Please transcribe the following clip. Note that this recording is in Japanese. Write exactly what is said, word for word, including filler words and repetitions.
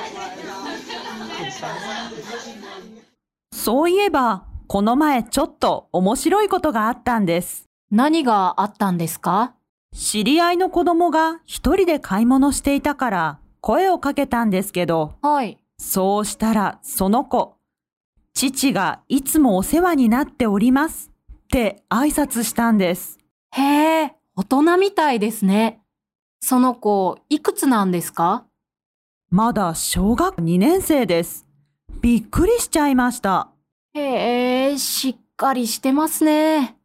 そういえば、この前ちょっと面白いことがあったんです。 何があったんですか？ 知り合いの子供が一人で買い物していたから声をかけたんですけど、 はい。 そうしたらその子、父がいつもお世話になっておりますって挨拶したんです。 へえ、大人みたいですね。その子、いくつなんですか？ まだ小学にねん生です。びっくりしちゃいました。 へえ、しっかりしてますね。